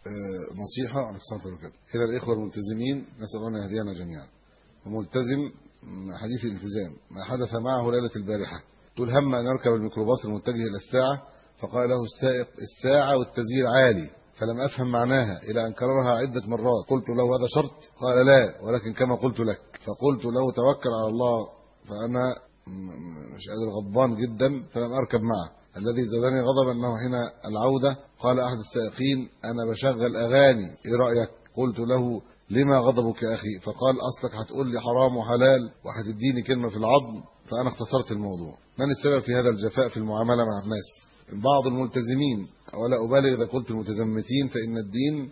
نصيحة على الصلاة إلى الإخوة الملتزمين، نسأل الله أن يهدينا جميعا. وملتزم حديث الالتزام ما حدث معه ليلة البارحة، تقول هم أن يركب الميكروباص المتجه إلى الساعة، فقال له السائق الساعة والتسجيل عالي، فلم أفهم معناها إلى أن كررها عدة مرات. قلت له هذا شرط؟ قال لا، ولكن كما قلت لك. فقلت له توكل على الله، فأنا مش قادر، غضبان جدا، فلم أركب معه. الذي زادني غضبا أنه حين العودة قال أحد السائقين أنا بشغل أغاني، إيه رأيك؟ قلت له لما غضبك يا أخي؟ فقال أصلك هتقول لي حرام وحلال وهتديني كلمة في العظم، فأنا اختصرت الموضوع. من السبب في هذا الجفاء في المعاملة مع الناس؟ بعض الملتزمين، ولا أبالغ إذا قلت المتزمتين، فإن الدين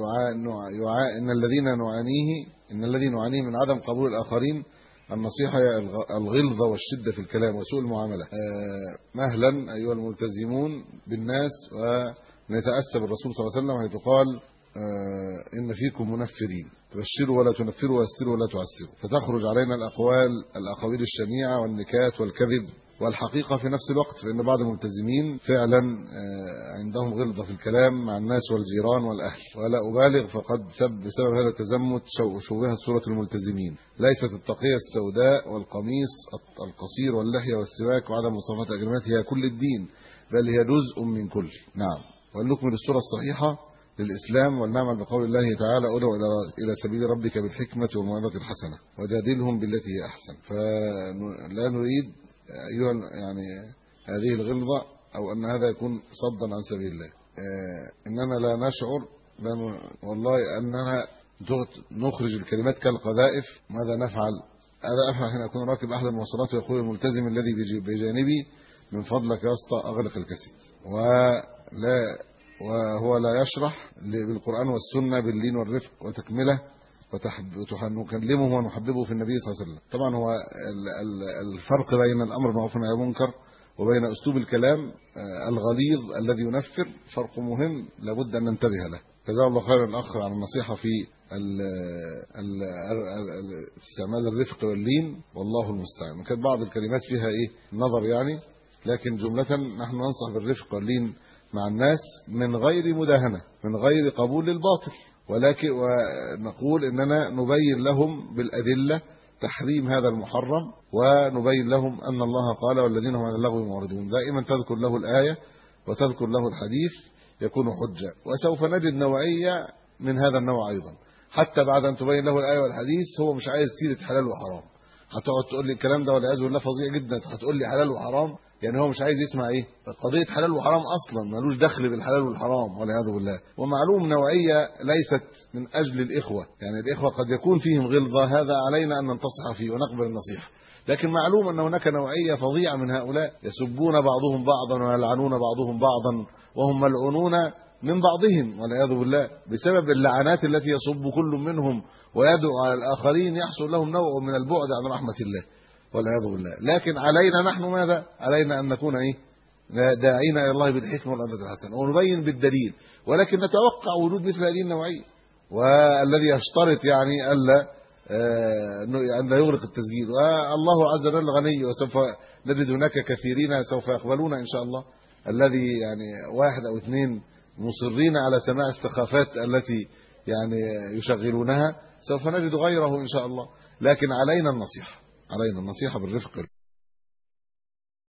إن الذي نعانيه من عدم قبول الآخرين النصيحة هي الغلظة والشدة في الكلام وسوء المعاملة. مهلا أيها الملتزمون بالناس، ونتأسى بالرسول صلى الله عليه وسلم حيث قال إن فيكم منفرين، تبشروا ولا تنفروا ويسروا ولا تعسروا. فتخرج علينا الأقاويل الشنيعة والنكات والكذب والحقيقة في نفس الوقت، فإن بعض الملتزمين فعلا عندهم غلظة في الكلام مع الناس والجيران والأهل. ولا أبالغ فقد بسبب هذا التزمت شوهت صورة الملتزمين. ليست التقية السوداء والقميص القصير واللحية والسواك وعدم مصافحة الأجنبيات هي كل الدين، بل هي جزء من كل. نعم. ولنكمل الصورة الصحيحة للإسلام ولنعمل بقول الله تعالى ادعو إلى سبيل ربك بالحكمة والموعظة الحسنة وجادلهم بالتي هي أحسن. فلا نريد يعني هذه الغلظة أو أن هذا يكون صدا عن سبيل الله. إننا لا نشعر والله أننا نخرج الكلمات كالقذائف. ماذا نفعل؟ هذا أفعل حين أكون راكب أحد المواصلات ويقول الملتزم الذي بجانبي من فضلك يا اسطى أغلق الكاسيت، وهو لا يشرح بالقرآن والسنة باللين والرفق وتكمله ونكلمه ونحببه في النبي صلى الله عليه وسلم. طبعا هو الفرق بين الأمر بالمعروف والنهي عن المنكر وبين أسلوب الكلام الغليظ الذي ينفر فرق مهم لابد أن ننتبه له. جزاه الله خيرا الأخ عن النصيحة في استعمال الرفق واللين، والله المستعان. كانت بعض الكلمات فيها نظر يعني، لكن جملة نحن ننصح بالرفق واللين مع الناس من غير مداهنة، من غير قبول للباطل، ولكن ونقول اننا نبين لهم بالادله تحريم هذا المحرم، ونبين لهم ان الله قال والذين هم عن اللغو معرضون. دائما تذكر له الايه وتذكر له الحديث يكون حجه. وسوف نجد نوعيه من هذا النوع ايضا، حتى بعد ان تبين له الايه والحديث هو مش عايز سيره حلال وحرام. هتقعد تقول لي الكلام ده والعياذ بالله فظيع جدا، هتقول لي حلال وحرام، يعني هو مش عايز يسمع قضيه حلال وحرام اصلا، ملوش دخل بالحلال والحرام والعياذ بالله. ومعلوم نوعيه ليست من اجل الاخوه، يعني الاخوه قد يكون فيهم غلظه، هذا علينا ان ننتصح فيه ونقبل النصيحه، لكن معلوم ان هناك نوعيه فظيعه من هؤلاء يسبون بعضهم بعضا ويلعنون بعضهم بعضا وهم ملعونون من بعضهم والعياذ بالله، بسبب اللعنات التي يصب كل منهم ويدعو على الاخرين يحصل لهم نوع من البعد عن رحمه الله والعياذ بالله. لكن علينا نحن ماذا؟ علينا ان نكون داعين الى الله بالحكمه والعظه الحسنه ونبين بالدليل، ولكن نتوقع وجود مثل هذه النوعيه، والذي يشترط يعني الا ان لا يغلق التسجيل. والله عز وجل غني، وسوف نجد هناك كثيرين سوف يقبلون ان شاء الله. الذي يعني واحد او اثنين مصرين على سماع السخافات التي يعني يشغلونها، سوف نجد غيره ان شاء الله. لكن علينا النصيحه بالرفق.